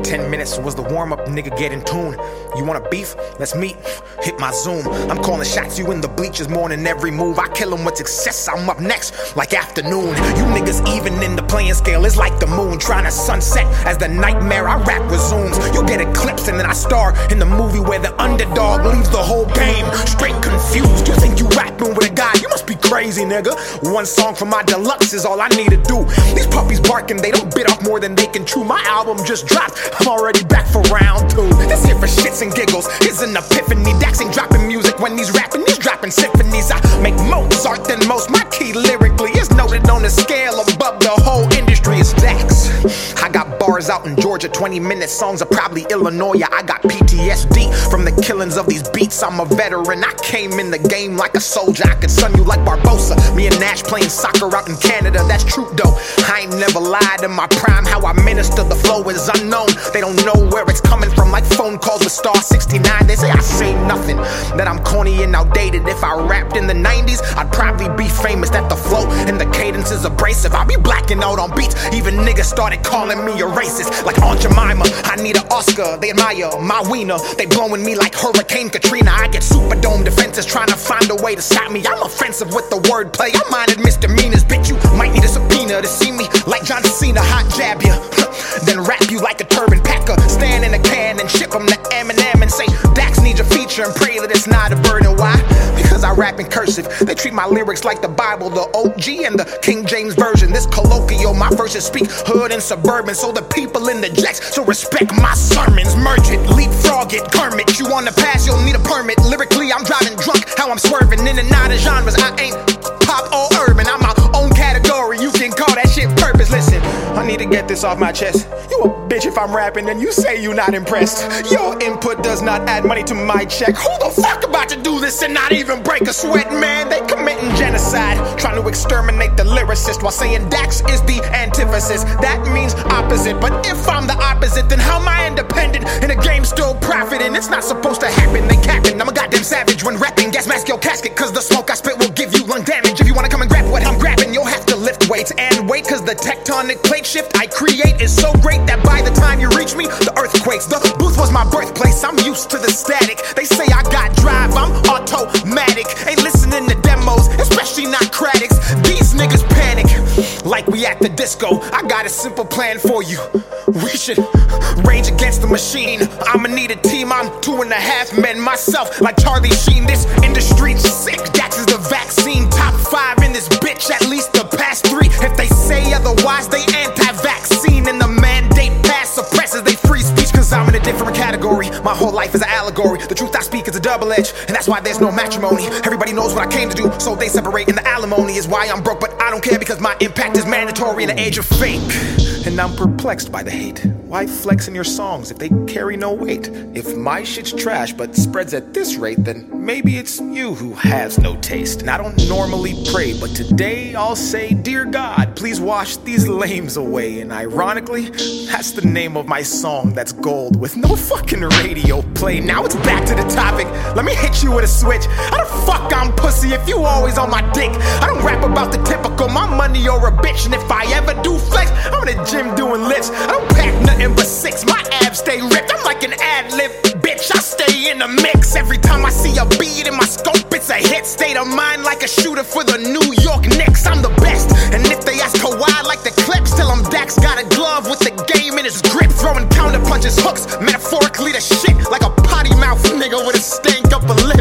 10 minutes was the warm-up, nigga, get in tune. You wanna beef? Let's meet. Hit my Zoom. I'm calling shots, you in the bleachers, mourning every move. I kill 'em with success, I'm up next, like afternoon. You niggas even in the playing scale is like the moon, trying to sunset as the nightmare I rap resumes. You get eclipsed and then I star in the movie where the underdog leaves the whole game straight confused. You think you rapping with a guy? You must be crazy, nigga. One song from my deluxe is all I need to do. These puppies barking, they don't bit off more than they can chew. My album just dropped, I'm already back for round 2. This here for shits and giggles is an epiphany. Dax ain't dropping music when he's rapping, he's dropping symphonies. I make Mozart than most, my key lyrically is noted on a scale above the whole industry. It's Dax. I got bars out in Georgia, 20-minute songs are probably Illinois. I got PTSD from the killings of these beats. I'm a veteran, I came in the game like a soldier. I could sun you like Barbosa. Me and Nash playing soccer out in Canada, that's true though. I ain't never lied in my prime. How I minister the flow is unknown. They don't know where it's coming from, like phone calls with Star 69. They say I say nothing, that I'm corny and outdated. If I rapped in the 90s, I'd probably be famous. That the flow and the cadence is abrasive. I be blacking out on beats, even niggas started calling me a racist. Like Aunt Jemima, I need an Oscar. They admire my wiener, they blowing me like Hurricane Katrina. I get Superdome defenses trying to find a way to stop me. I'm offensive with the wordplay, I minded misdemeanors. Bitch, you might need a subpoena to see me like John Cena. Hot jab you, then wrap you like a turban packer. Stand in a can and ship them to Eminem and say Dax needs a feature and pray that it's not a burden. Why? Because I rap in cursive. They treat my lyrics like the Bible, the OG and the King James Version. This colloquial, my verses speak hood and suburban, so the people in the jacks so respect my sermons. Merge it, leapfrog it, Kermit. You on the pass, you'll need a permit. Lyrically, I'm driving drunk, how I'm swerving in and out of genres. I ain't pop or urban, I'm my own category. You can call that shit purpose. Listen, I need to get this off my chest. You a bitch if I'm rapping and you say you not impressed. Your input does not add money to my check. Who the fuck about to do this and not even break a sweat, man? They committing genocide, trying to exterminate the lyricist while saying Dax is the antithesis. That means opposite, but if I'm the opposite, then how am I independent and the game still profiting? It's not supposed to happen, they capping. I'm a goddamn savage when rapping. Gas mask your casket, cause the smoke I spit will give you lung damage. If you wanna come and grab what I'm grabbing, you'll have to lift weights and wait, cause the tectonic plate shift I create is so great that by the time you reach me, the earth quakes. The booth was my birthplace, I'm used to the static. They say I got drive, I'm automatic. Ain't listening to demos, especially not Craddock's. These niggas panic like we at the disco. I got a simple plan for you. We should rage against the machine. I'ma need a team, I'm 2.5 men myself, like Charlie Sheen. This industry's sick, Dax is the vaccine. Top 5 in this bitch, at least the past 3. If they say otherwise, they anti-vaccine. And the mandate pass suppresses they free speech, cause I'm in a different category. My whole life is an allegory. The truth I speak is a double edge, and that's why there's no matrimony. Everybody knows what I came to do, so they separate, and the alimony is why I'm broke. But I don't care, because my impact is mandatory in the age of fake. And I'm perplexed by the hate. Why flex in your songs if they carry no weight? If my shit's trash but spreads at this rate, then maybe it's you who has no taste. And I don't normally pray, but today I'll say, dear God, please wash these lames away. And ironically, that's the name of my song that's gold with no fucking radio play. Now it's back to the topic. Let me hit you with a switch. How the fuck I'm pussy if you always on my dick? I don't rap about the typical, my money or a bitch. And if I ever do flex, I'm in the gym doing lifts. I don't pack nothing but 6, my abs stay ripped. I'm like an ad-lib bitch, I stay in the mix. Every time I see a beat in my scope, it's a hit. State of mind like a shooter for the New York Knicks. I'm the best, and if they ask Kawhi like the clips, tell him Dax got a glove with the game in his grip. Throwing counter punches, hooks, metaphorically the shit, like a potty mouth nigga with a stank up a lip.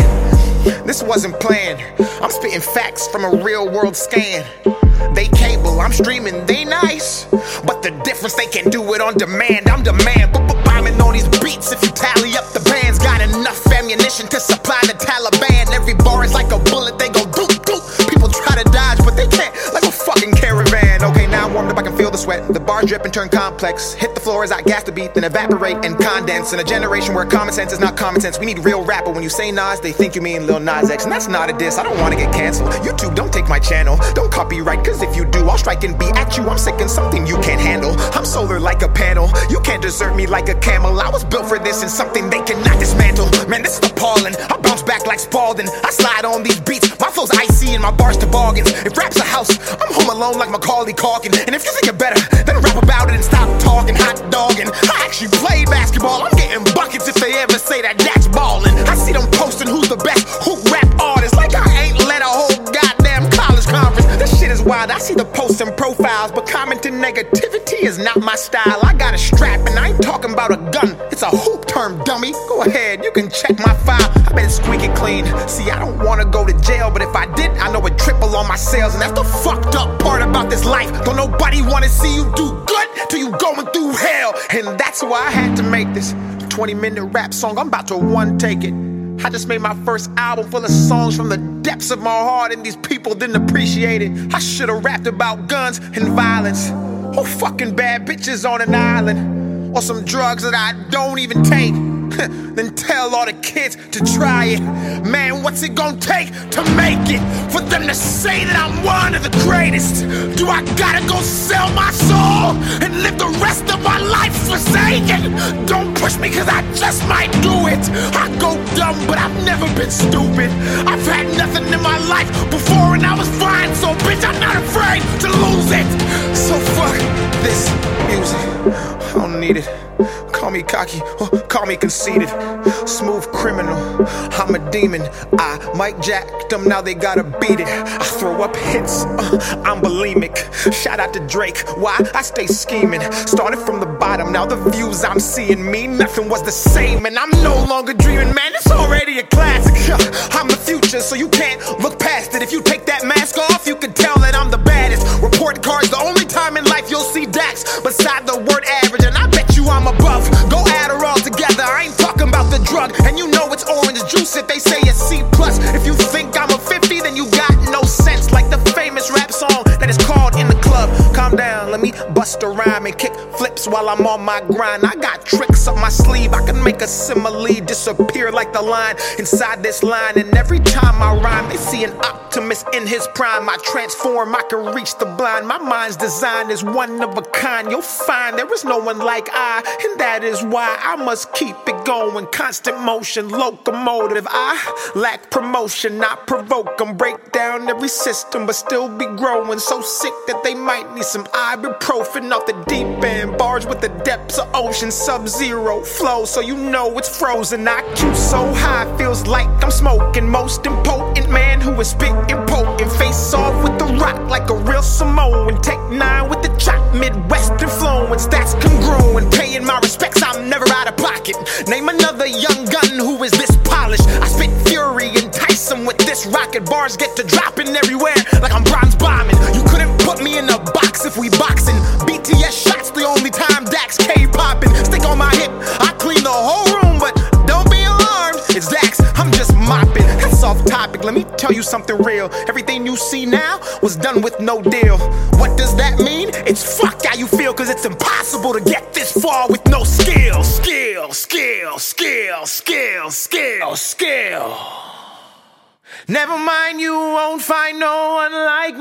And this wasn't planned, I'm spitting facts from a real world scan. They cable, I'm streaming, they nice, but the difference, they can do it on demand. I'm demand, bombing on these beats. If you tally up the bands, got enough ammunition to supply the Taliban. Every bar is like a bullet, they go doop doop. People try to dodge, but they can't, like a fucking caravan. Okay, now I'm warmed up, I can feel the sweat. The bars drip and turn complex. Hit the floor as I gas the beat, then evaporate and condense. In a generation where common sense is not common sense, we need real rap. But when you say Nas, they think you mean Lil Nas X, and that's not a diss. I don't want to get canceled. YouTube, don't take my channel. Don't copyright, cause if you do, I'll strike and be at you. I'm sick and something you can't handle. I'm solar like a panel. You can't desert me like a camel. I was built for this and something they cannot dismantle. Man, this is appalling. I bounce back like Spalding. I slide on these beats. My flow's icy and my bars toboggans. If rap's a house, I'm home alone like Macaulay Culkin. And if you think it better, then rap about it and stop talking hot dogging. I actually actually played basketball. I'm getting buckets if they ever say that that's ballin'. I see them posting who's the best hoop rap artist, like I ain't led a whole goddamn college conference. This shit is wild. I see the posting profiles, but commenting negativity is not my style. I got a strap and I ain't talking about a gun. It's a hoop term, dummy. Go ahead, you can check my file. I bet it's squeaky clean. See, I don't wanna go to jail, but if I did, I know it'd triple on my sales. And that's the fucked up part about this life. Don't nobody wanna see you do good till you going through hell. And that's why I had to make this 20-minute rap song. I'm about to one take it. I just made my first album full of songs from the depths of my heart, and these people didn't appreciate it. I should've rapped about guns and violence, or fucking bad bitches on an island, or some drugs that I don't even take. Then tell all the kids to try it. Man, what's it gonna take to make it? For them to say that I'm one of the greatest? Do I gotta go sell my soul and live the rest of my life forsaken? Don't push me, cause I just might do it. I go dumb, but I've never been stupid. I've had nothing in my life before and I was fine, so bitch, I'm not afraid to lose it. So fuck this music, I don't need it. Call me cocky, or call me conceited. Smooth criminal, I'm a demon. I might jack them, now they gotta beat it. I throw up hits, I'm bulimic. Shout out to Drake, why? I stay scheming. Started from the bottom, now the views I'm seeing mean nothing was the same. And I'm no longer dreaming, man, it's already a classic. I'm the future, so you can't look past it. If you take that mask off, you can tell that I'm the baddest. Report cards, the only time in life you'll see Dax beside the word average. And I bet you I'm above. Go add her all together, I ain't talking about the drug. And you know it's orange juice if they say it's C+. If you think I'm a 50, then you got no sense. Like the famous rap song that is called In the Club. Calm down, let me bust a rhyme and kick flips while I'm on my grind. I got tricks up my sleeve, I can make a simile disappear like the line inside this line. And every time I rhyme, they see an optimist in his prime. I transform, I can reach the blind. My mind's design is one of a kind. You'll find there is no one like I, and that is why I must keep it going. Constant motion, locomotive. I lack promotion, not provoke them. Break down every system, but still be growing. So sick that they might need some ibuprofen off the deep end. Bars with the depths of ocean, sub-zero flow, so you know it's frozen. IQ so high, feels like I'm smoking. Most impotent man who is spitting potent. Face off with the rock like a real Samoan. Take 9 with the chop, Midwest influence. That's congruent, paying my respects, I'm never out of pocket. Name another young gun who is this polished. I spit fury, entice them with this rocket. Bars get to dropping everywhere like I'm bronze bombing. You couldn't put me in a box if we boxing. BTS shots the only time Dax K popping. Stick on my hip, I clean the whole room, but don't be alarmed, it's Dax, I'm just mopping. That's off topic, let me tell you something real. Everything you see now was done with no deal. What does that mean? It's fuck how you feel, cause it's impossible to get this far with no skill. Skill, skill, skill, skill, skill, skill. Never mind, you won't find no one like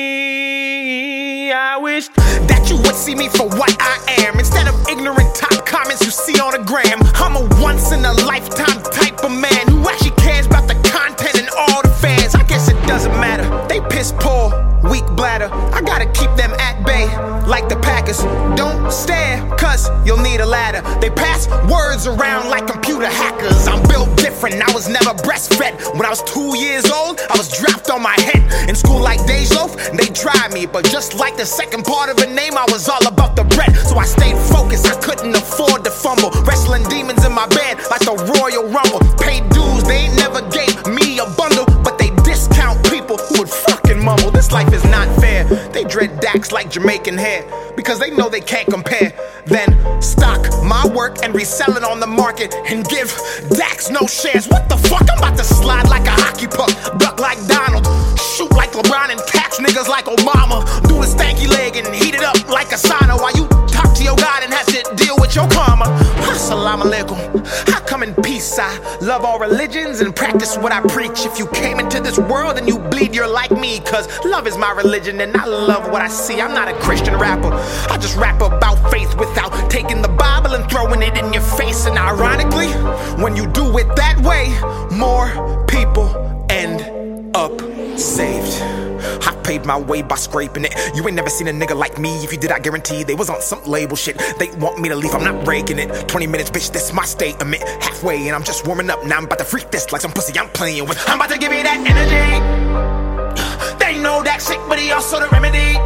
me. I wish that you would see me for what I am, instead of ignorant top comments you see on the gram. I'm a once-in-a-lifetime type of man who actually cares about the content and all the fans. I guess it doesn't matter, they piss poor, weak bladder. I gotta keep them at bay, like the Packers. Don't stare, cause you'll need a ladder. They pass words around like computer hackers. I'm built different, I was never breastfed. When I was 2 years old, I was dropped on my head. In school like Dej Loaf, they tried me, but just like the second part of a name, I was all about the bread. So I stayed focused, I couldn't afford to fumble. Wrestling demons in my bed like the Royal Rumble. Paid dues, they ain't never gave me a bundle, but they discount people who would fucking mumble. This life is not fair. They dread Dax like Jamaican hair, because they know they can't compare. Then stock my work and resell it on the market and give Dax no shares. What the fuck? I'm about to slide like a hockey puck, duck like Donald, shoot like LeBron and catch niggas like Obama. Do a stanky leg and heat it up like a sauna while you talk to your God and have to deal with your karma. Assalamu alaikum. I come in peace. I love all religions and practice what I preach. If you came into this world and you bleed, you're like me, cause love is my religion and I love what I see. I'm not a Christian rapper, I just rap about faith without taking the Bible and throwing it in your face. And ironically, when you do it that way, more people end up saved. I paid my way by scraping it. You ain't never seen a nigga like me. If you did, I guarantee they was on some label shit. They want me to leave, I'm not breaking it. 20 minutes, bitch, this my statement. Halfway, and I'm just warming up. Now I'm about to freak this like some pussy I'm playing with. I'm about to give you that energy. They know that sick, but he also the remedy.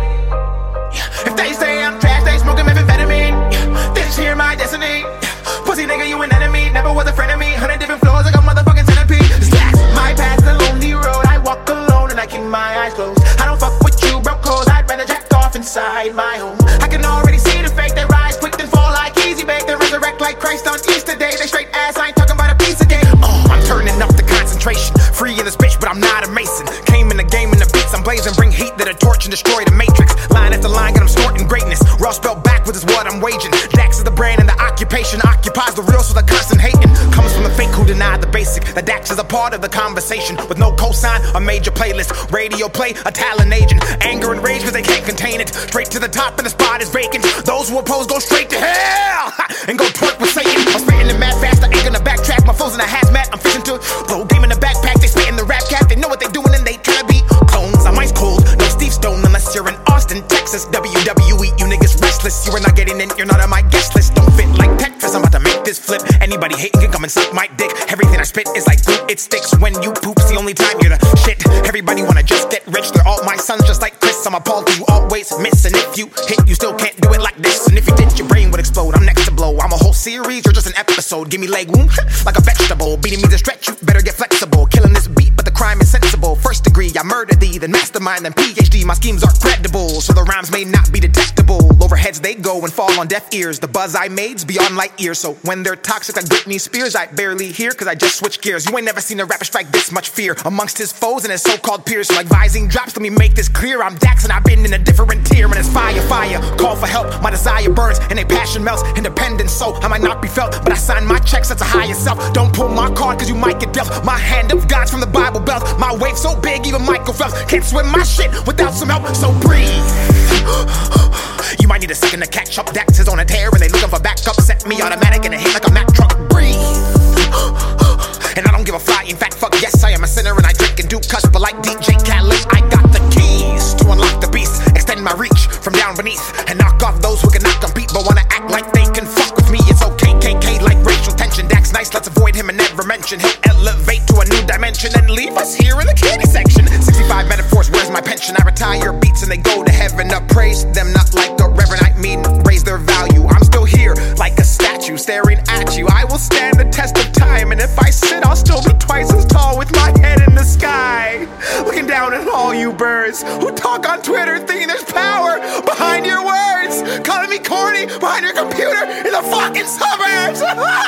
If they say I'm trash, they smoking methamphetamine. This here my destiny. Pussy nigga, you an enemy. Never was a friend of me. 100 different floors like a motherfucking centipede. Stacks, my path's the lonely road. I walk alone and I keep my eyes closed. I don't fuck with you, broke hoes. I'd rather jack off inside my home. I can already see the fake. They rise quick then fall like easy bake. They resurrect like Christ on Easter Day. They straight ass, I ain't talking about a piece of cake. I'm turning up the concentration. Free in this bitch, but I'm not a mason. Came in the game in the beats, I'm blazing. Bring heat to the torch and destroy the matrix. Line after line, got 'em snorting greatness. Raw spelled backwards is what I'm waging. Dax is the brand and the occupation. Occupies the real, so the constant hating comes from the fake who deny the basic. The Dax is a part of the conversation. With no cosign, a major playlist. Radio play, a talent agent. Anger and rage cause they can't contain it. Straight to the top and the spot is vacant. Those who oppose go straight to hell and go twerk with Satan. I'm spitting it mad fast, I ain't gonna backtrack. My foes in a hazmat, I'm fishing to blow game in the backpack. They spitting the rap cat, they know what they doing and they tryna be clones. I'm ice cold, no Steve Stone unless you're in Austin, Texas. WWE, you niggas restless. You are not getting in, you're not on my guest list. Don't fit like Tetris, I'm about to make this flip. Anybody hating can come and suck my dick. Everything I spit is like glue, it sticks. When you poop's the only time you're the shit. Everybody wanna just get rich, they're all my sons just like Chris. I'm appalled you always miss, and if you hit, you still can't do it like this. And if you did, your brain would explode. I'm next to blow. I'm a whole series, you're just an episode. Give me leg wound like a vegetable. Beating me to stretch, you better get flexible. Killing this beat, but the crime is sensible. First degree, I murder thee, then mastermind, then PhD. My schemes are credible, so the rhymes may not be detectable. Overheads they go and fall on deaf ears. The buzz I made's beyond light years. So when they're toxic like Britney Spears, I barely hear, cause I just switch gears. You ain't never seen a rapper strike this much fear amongst his foes and his so-called peers. So like vising drops, let me make this clear. I'm Dax and I've been in a different tier. And it's fire, fire, call for help. My desire burns and a passion melts. Independence, so I might not be felt, but I sign my checks, that's a higher self. Don't pull my card cause you might get dealt. My hand of God's from the Bible Belt. My wave so big, even Michael Phelps can't swim my shit without some help. So breathe. You might need a second to catch up. Dax is on a tear and they looking for backup. Set me automatic and it hit like a Mack truck. Breathe. And I don't give a fly. In fact, fuck yes, I am a sinner and I drink and do cuss. But like DJ Khaled, I got the keys to unlock the beast. Extend my reach from down beneath and knock off those who cannot compete but wanna act like they can fuck with me. It's okay, KK, like racial tension. Dax nice, let's avoid him and never mention. He'll elevate to a new dimension and leave us here in the candy section. 65 metaphors, where's my pension? I retire beats and they go to heaven. Up praise them, not like a reverend. I mean, raise their value. I'm still here like a statue staring at you. I will stand the test of time, and if I sit, I'll still be twice as tall with my head in the sky. Looking down at all you birds who talk on Twitter thinking there's power behind your words. Calling me corny behind your computer in the fucking suburbs.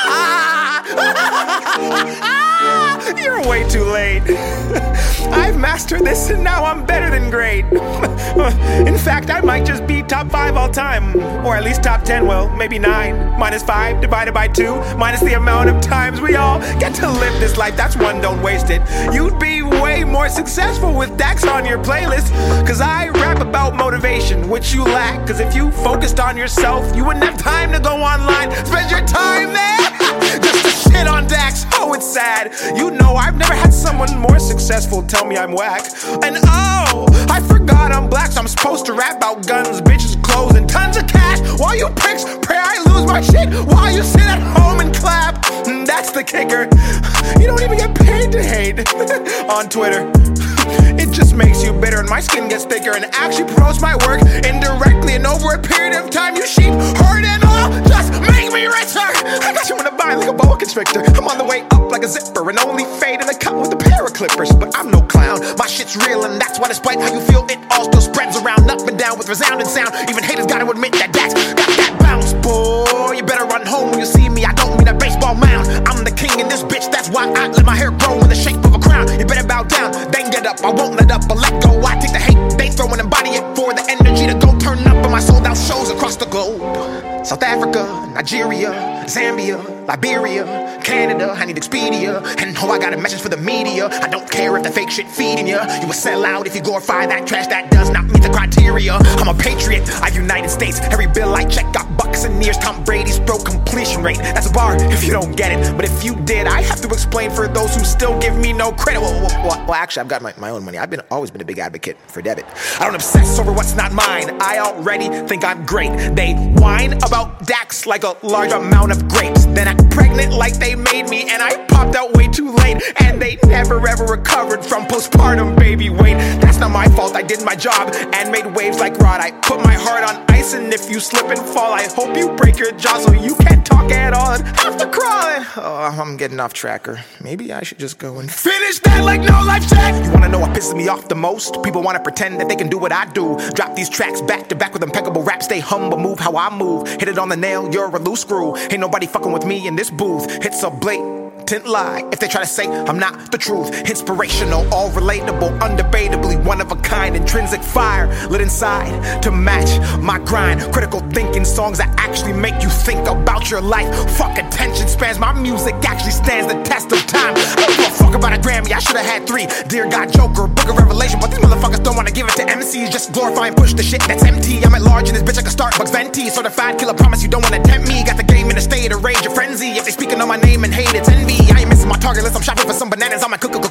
You're way too late. I've mastered this and now I'm better than great. In fact, I might just be top 5 all time. Or at least top 10, well, maybe 9. Minus 5 divided by 2. Minus the amount of times we all get to live this life. That's one, don't waste it. You'd be way more successful with Dax on your playlist. Cause I rap about motivation, which you lack. Cause if you focused on yourself, you wouldn't have time to go online. Spend your time there just to shit on Dax. Oh, it's sad. You know I've never had someone more successful tell me I'm whack. And oh, I forgot I'm black, so I'm supposed to rap about guns, bitches, clothes, and tons of cash. While you pricks pray I lose my shit, while you sit at home and clap. That's the kicker. You don't even get paid to hate on Twitter. It just makes you bitter and my skin gets thicker and actually promotes my work indirectly. And over a period of time, you sheep herd and all just make me richer. I got you in a bind like a boa constrictor. I'm on the way up like a zipper and only fade in the cut with a pair of clippers. But I'm no clown, my shit's real and that's why despite how you feel, it all still spreads around up and down with resounding sound. Even haters gotta admit that Dax got that bounce, boy. You better run home when you see me, I don't mean a baseball mound. I'm the king in this bitch, that's why I let my hair grow in the shape of a crown. You better bow down, then get up, I won't let up or let go. I take the hate they throw and embody it for the energy to go turn up on my sold out shows across the globe. South Africa, Nigeria, Zambia, Liberia, Canada, I need Expedia. And oh, I got a message for the media. I don't care if the fake shit feeding you. You will sell out if you glorify that trash that does not meet the criteria. I'm a patriot, I've United States. Every bill I check got Buccaneers. Tom Brady's throw completion graduation rate. That's a bar if you don't get it. But if you did, I have to explain for those who still give me no credit. Well, actually, I've got my own money. I've always been a big advocate for debit. I don't obsess over what's not mine. I already think I'm great. They whine about Dax like a large amount of grapes. Then act pregnant like they made me, and I popped out way too late. And they never ever recovered from postpartum baby weight. That's not my fault. I did my job and made waves like Rod. I put my heart on ice, and if you slip and fall, I hope you break your jaw so you can't talk at all and have to crawl. Oh, I'm getting off track, or maybe I should just go and finish that like no life check. You wanna know what pisses me off the most? People wanna pretend that they can do what I do. Drop these tracks back to back with impeccable rap. Stay humble, move how I move. Hit it on the nail, you're a loose screw. Ain't nobody fucking with me in this booth. It's a blatant lie if they try to say I'm not the truth. Inspirational, all relatable, undebatably one of a kind. Intrinsic fire lit inside to match my grind. Critical thinking songs that actually make you think about your life. Fuck attention spans, my music actually stands the test of time. I don't give a fuck about a Grammy, I should've had 3. Dear God, Joker, Book of Revelation. But these motherfuckers don't wanna give it to MCs. Just glorify and push the shit that's empty. I'm at large in this bitch like a Starbucks venti. Certified killer, promise you don't wanna tempt me. Got the game in a state of rage, a frenzy. If they speaking on my name and hate, it's envy. I ain't missing my target list, I'm shopping for some bananas. On my bananas,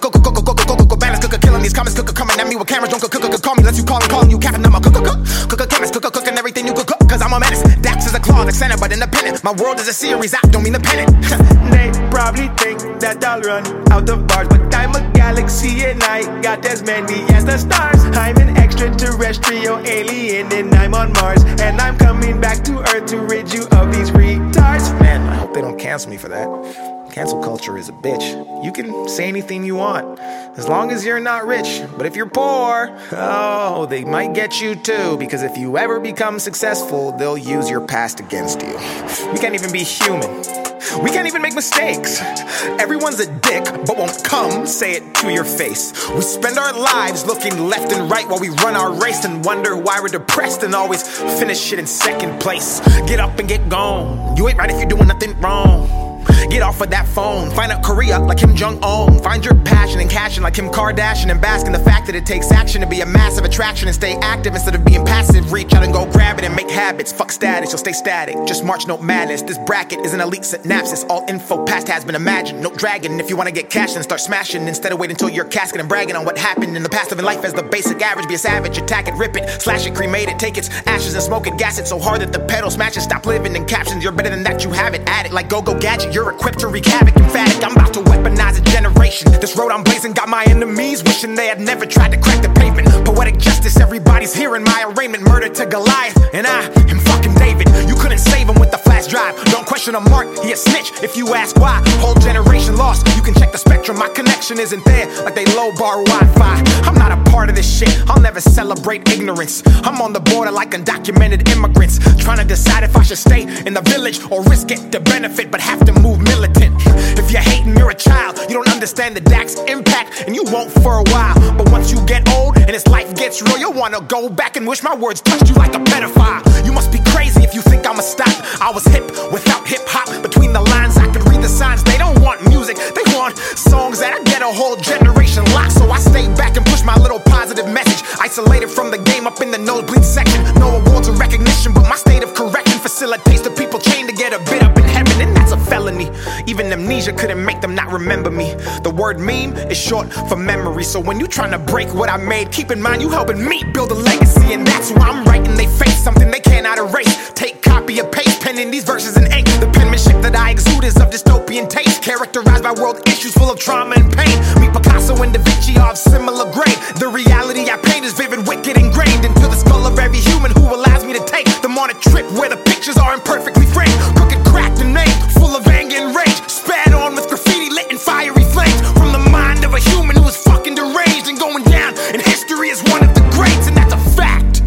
killing these comments, coming at me with cameras. Don't call me, let you calling you capping. I'm a chemist, cooking everything you cook, cause I'm a menace. Dax is a claw, like Santa, but independent. My world is a series, I don't mean the pennant. They probably think that I'll run out of bars, but I'm a galaxy and I got as many as the stars. I'm an extraterrestrial alien and I'm on Mars, and I'm coming back to Earth to rid you of these retards. Man, I hope they don't cancel me for that. Cancel culture is a bitch. You can say anything you want, as long as you're not rich. But if you're poor, oh, they might get you too. Because if you ever become successful, they'll use your past against you. We can't even be human. We can't even make mistakes. Everyone's a dick, but won't come say it to your face. We spend our lives looking left and right while we run our race, and wonder why we're depressed and always finish shit in second place. Get up and get gone. You ain't right if you're doing nothing wrong. Get off of that phone, find out Korea like Kim Jong-un. Find your passion and cashing like Kim Kardashian, and bask in the fact that it takes action to be a massive attraction and stay active instead of being passive. Reach out and go grab it and make habits. Fuck status, you'll stay static. Just march, no madness. This bracket is an elite synopsis. All info past has been imagined. No dragon. If you wanna get cash, then start smashing instead of waiting until you're casket and bragging on what happened in the past. Living life as the basic average. Be a savage, attack it, rip it, slash it, cremate it, take its ashes and smoke it, gas it so hard that the pedal smashes. Stop living in captions. You're better than that, you have it. Add it like go-go gadget. You're equipped to wreak havoc, emphatic. I'm about to weaponize a generation. This road I'm blazing got my enemies wishing they had never tried to crack the pavement. Poetic justice, everybody's hearing my arraignment. Murder to Goliath, and I am fucking David. You couldn't save him with the flash drive. Don't question a mark, he a snitch if you ask why. Whole generation lost, you can check the spectrum. My connection isn't there like they low bar Wi-Fi. I'm not a part of this shit, I'll never celebrate ignorance. I'm on the border like undocumented immigrants, trying to decide if I should stay in the village or risk it to benefit, but have to move militant. If you're hating, you're a child. You don't understand the Dax impact, and you won't for a while. But once you get old and this life gets real, you'll wanna go back and wish my words touched you like a pedophile. You must be crazy if you think I'ma stop. I was hip without hip-hop. Between the lines, I could read the signs. They don't want music, they want songs that I get a whole generation locked. So I stay back and push my little positive message. Isolated from the game up in the nosebleed section. No awards or recognition, but my state of correction facilitates the people chained to get a bit up in heaven, and that's a felony. Even amnesia couldn't make them not remember me. The word meme is short for memory. So when you trying to break what I made, keep in mind you helping me build a legacy. And that's why I'm writing they face something they cannot erase. Take copy or paste, penning these verses in ink. The penmanship that I exude is of dystopian taste, characterized by world issues full of trauma and pain. Meet Picasso and Da Vinci are of similar grade. The reality I paint is vivid, wicked, ingrained into the skull of every human who allows me to take them on a trip where the pictures are imperfectly framed. Crooked, cracked, and named, full of anger and rage. Spat on with graffiti lit in fiery flames. From the mind of a human who is fucking deranged and going down in history as one of the greats, and that's a fact.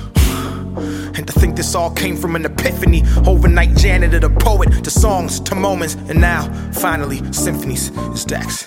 And to think this all came from an epiphany. Overnight janitor to poet, to songs, to moments, and now, finally, symphonies is Dax.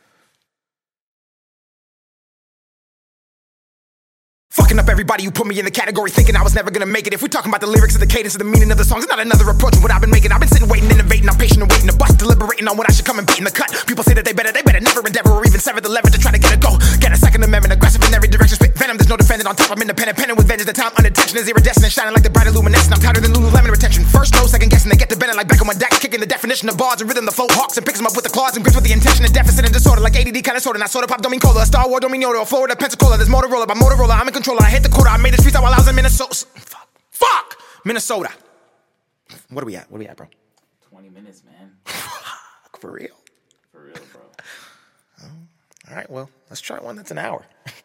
Fucking up everybody who put me in the category, thinking I was never gonna make it. If we're talking about the lyrics and the cadence and the meaning of the songs, it's not another approach of what I've been making. I've been sitting, waiting, innovating. I'm patient and waiting to bust, deliberating waiting on when I should come and beat in the cut. People say that they better never endeavor or even sever the lever to try to get a go. Get a second amendment, aggressive in every direction, spit venom. There's no defending on top. I'm independent, penning with vengeance. The time unintention is iridescent, shining like the bright illuminescent. I'm tighter than Lululemon retention. First, no, second guessing. They get to bending like Beckham on decks, kicking the definition of bars and rhythm. The flow hawks and picks them up with the claws and grips with the intention of deficit and disorder. Like ADD kind of sorta. Not soda pop, don't mean cola. A Star Wars, don't mean Yoda. A Florida, Pensacola. There's Motorola by Motorola. I'm in control. I hit the quota. I made the streets out while I was in Minnesota. Fuck! Minnesota. What are we at? What are we at, bro? 20 minutes, man. For real? For real, bro. All right, well, let's try one that's an hour.